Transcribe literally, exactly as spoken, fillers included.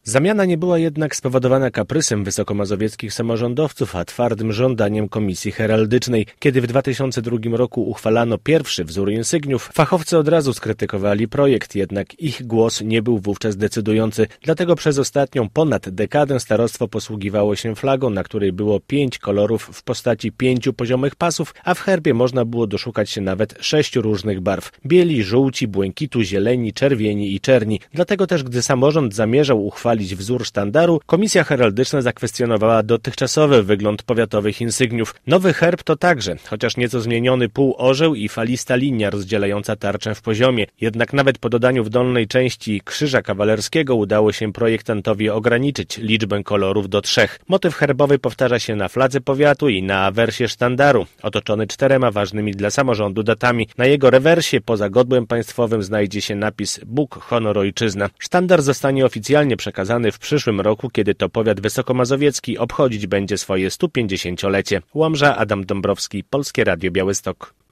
Zamiana nie była jednak spowodowana kaprysem wysokomazowieckich samorządowców, a twardym żądaniem Komisji Heraldycznej. Kiedy w dwa tysiące drugim roku uchwalano pierwszy wzór insygniów, fachowcy od razu skrytykowali projekt, jednak ich głos nie był wówczas decydujący. Dlatego przez ostatnią ponad dekadę starostwo posługiwało się flagą, na której było pięć kolorów w postaci pięciu poziomych pasów, a w herbie można było doszukać się nawet sześciu różnych barw: bieli, żółci, błękitu, zieleni, czerwieni i czerni. Dlatego też, gdy samorząd zamierzał uchwalić wzór sztandaru, Komisja Heraldyczna zakwestionowała dotychczasowy wygląd powiatowych insygniów. Nowy herb to także, chociaż nieco zmieniony, półorzeł i falista linia rozdzielająca tarczę w poziomie. Jednak nawet po dodaniu w dolnej części krzyża kawalerskiego udało się projektantowi ograniczyć liczbę kolorów do trzech. Motyw herbowy powtarza się na fladze powiatu i na awersie sztandaru, otoczony czterema ważnymi dla samorządu datami. Na jego rewersie poza godłem państwowym znajdzie się napis Bóg, honor, ojczyzna. Sztandar zostanie oficjalnie przekazany w przyszłym roku, kiedy to powiat wysokomazowiecki obchodzić będzie swoje stu pięćdziesięciolecie. Łomża, Adam Dąbrowski, Polskie Radio Białystok.